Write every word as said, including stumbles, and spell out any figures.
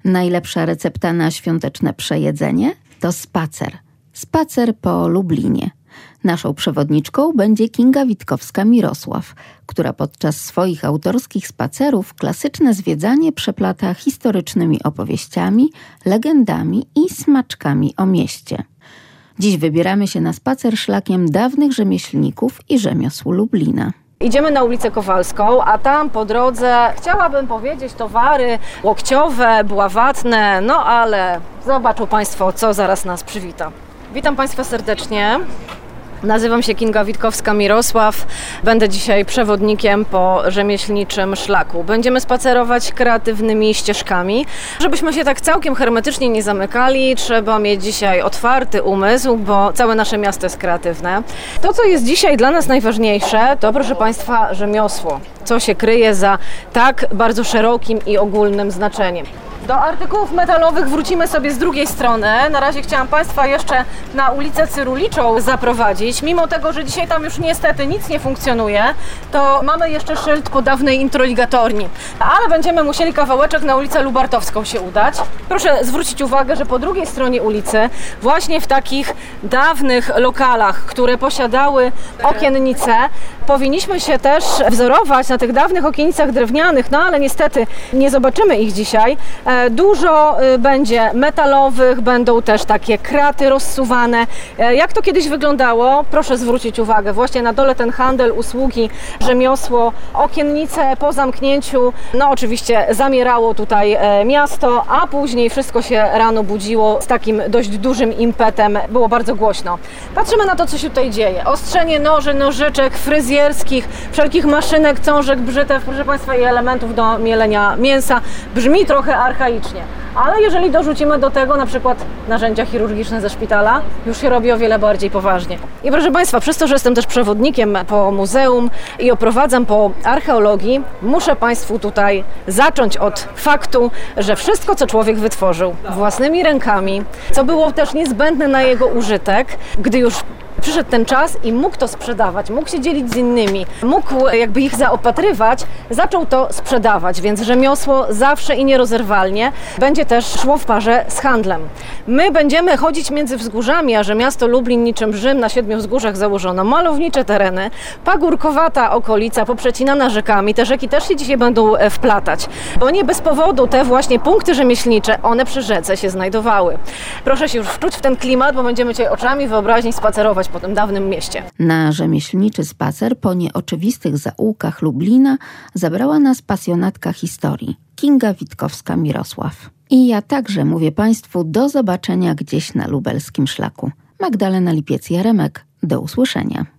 Najlepsza recepta na świąteczne przejedzenie to spacer. Spacer po Lublinie. Naszą przewodniczką będzie Kinga Witkowska-Mirosław, która podczas swoich autorskich spacerów klasyczne zwiedzanie przeplata historycznymi opowieściami, legendami i smaczkami o mieście. Dziś wybieramy się na spacer szlakiem dawnych rzemieślników i rzemiosł Lublina. Idziemy na ulicę Kowalską, a tam po drodze, chciałabym powiedzieć, towary łokciowe, bławatne, no ale zobaczą Państwo, co zaraz nas przywita. Witam Państwa serdecznie. Nazywam się Kinga Witkowska-Mirosław. Będę dzisiaj przewodnikiem po rzemieślniczym szlaku. Będziemy spacerować kreatywnymi ścieżkami. Żebyśmy się tak całkiem hermetycznie nie zamykali, trzeba mieć dzisiaj otwarty umysł, bo całe nasze miasto jest kreatywne. To, co jest dzisiaj dla nas najważniejsze, to, proszę Państwa, rzemiosło. Co się kryje za tak bardzo szerokim i ogólnym znaczeniem. Do artykułów metalowych wrócimy sobie z drugiej strony. Na razie chciałam Państwa jeszcze na ulicę Cyruliczą zaprowadzić. Mimo tego, że dzisiaj tam już niestety nic nie funkcjonuje, to mamy jeszcze szyld po dawnej introligatorni. Ale będziemy musieli kawałeczek na ulicę Lubartowską się udać. Proszę zwrócić uwagę, że po drugiej stronie ulicy, właśnie w takich dawnych lokalach, które posiadały okiennice, powinniśmy się też wzorować na tych dawnych okienicach drewnianych, no ale niestety nie zobaczymy ich dzisiaj. Dużo będzie metalowych, będą też takie kraty rozsuwane. Jak to kiedyś wyglądało? Proszę zwrócić uwagę, właśnie na dole ten handel, usługi, rzemiosło, okiennice po zamknięciu. No oczywiście zamierało tutaj miasto, a później wszystko się rano budziło z takim dość dużym impetem. Było bardzo głośno. Patrzymy na to, co się tutaj dzieje. Ostrzenie noży, nożyczek, fryzjerskich, wszelkich maszynek, cążek, brzytew, proszę Państwa, i elementów do mielenia mięsa. Brzmi trochę archaicznie. Ale jeżeli dorzucimy do tego na przykład narzędzia chirurgiczne ze szpitala, już się robi o wiele bardziej poważnie. I proszę Państwa, przez to, że jestem też przewodnikiem po muzeum i oprowadzam po archeologii, muszę Państwu tutaj zacząć od faktu, że wszystko, co człowiek wytworzył własnymi rękami, co było też niezbędne na jego użytek, gdy już przyszedł ten czas i mógł to sprzedawać, mógł się dzielić z innymi, mógł jakby ich zaopatrywać, zaczął to sprzedawać, więc rzemiosło zawsze i nierozerwalnie będzie też szło w parze z handlem. My będziemy chodzić między wzgórzami, a że miasto Lublin niczym Rzym na siedmiu wzgórzach założono malownicze tereny, pagórkowata okolica poprzecinana rzekami, te rzeki też się dzisiaj będą wplatać, bo nie bez powodu te właśnie punkty rzemieślnicze, one przy rzece się znajdowały. Proszę się już wczuć w ten klimat, bo będziemy dzisiaj oczami wyobraźni spacerować po tym dawnym mieście. Na rzemieślniczy spacer po nieoczywistych zaułkach Lublina zabrała nas pasjonatka historii, Kinga Witkowska-Mirosław. I ja także mówię Państwu do zobaczenia gdzieś na lubelskim szlaku. Magdalena Lipiec-Jaremek, do usłyszenia.